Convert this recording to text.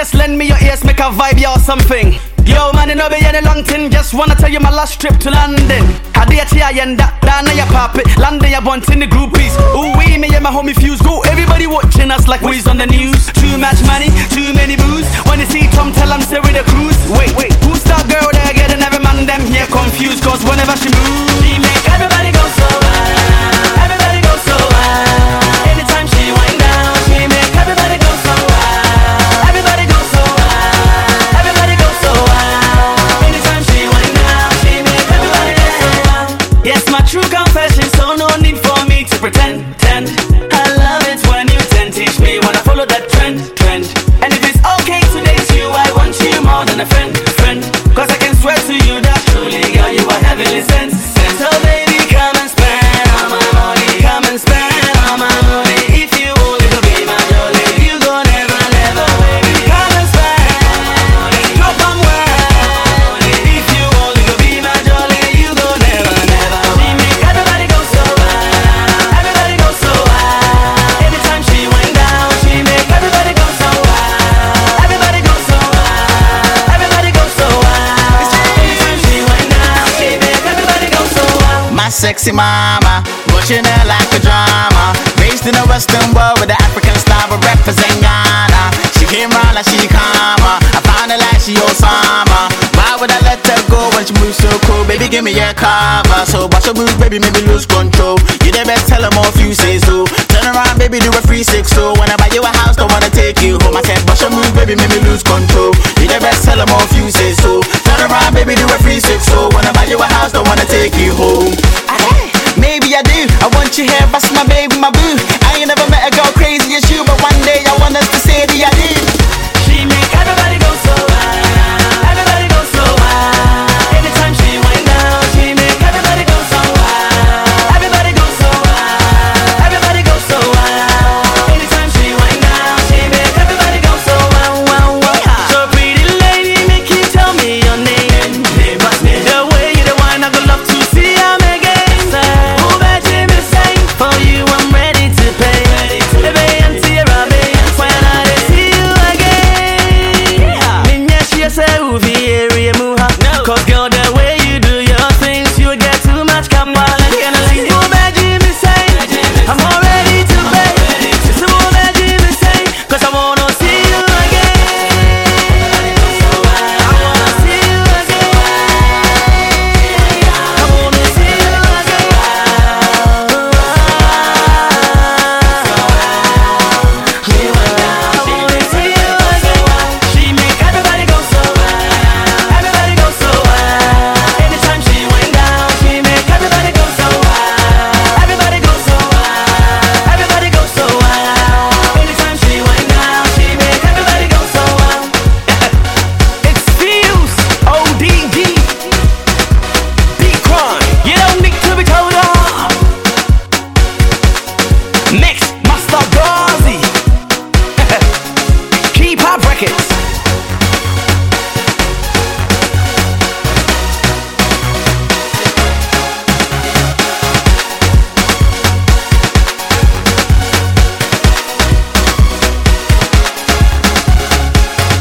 just lend me your ears, make a vibe, yeah, or something. Yo, man, you know be any long thing. Just wanna tell you my last trip to London. I did ya and that, Dana ya pop it. London ya want in the groupies. Ooh, we, me and my homie Fuse. Go, everybody watching us like we's on the news. Too much money, too many booze. When you see Tom, tell him stay with the cruise. Wait, who's that girl there getting every man them here confused? Cause whenever she moves, she make everybody go so wild. Everybody go so wild. Anytime she wind down, she make everybody go so wild. Everybody go so wild. Everybody go so wild. Anytime she wind down, she make everybody go so wild. Yes, my true confession, so no need for me to pretend. I love it when you teach me when I follow that trend. And if it's okay to date you, I want you more than a friend. Cause I can swear to you that truly, girl, you are heavenly sent. So baby, come and spend all my money. Come and spend all my money. If you only go be my jolly, you go never, baby. Come and spend, drop on word. If you only go be my jolly, you go never. She make everybody go so wild. Everybody go so wild. Anytime she wind down, she make everybody go so wild. Everybody go so wild. Everybody go so wild. Anytime she wind down, she make everybody go so wild. My sexy mama, watching her like a drama. Raised in a Western world with the African style, but represent Ghana. She came round like she karma. I found her like she Osama. Why would I let her go when she moves so cool? Baby, give me your cover. So watch her moves, baby, make me lose control. You the best, tell them all if you say so. Turn around, baby, do a 360. So when I buy you a house, don't wanna take you home. I said, watch her moves, baby, make me lose control. You the best, tell them all if you say so. Turn around, baby, do a 360. So when I buy you a house, don't wanna take you home.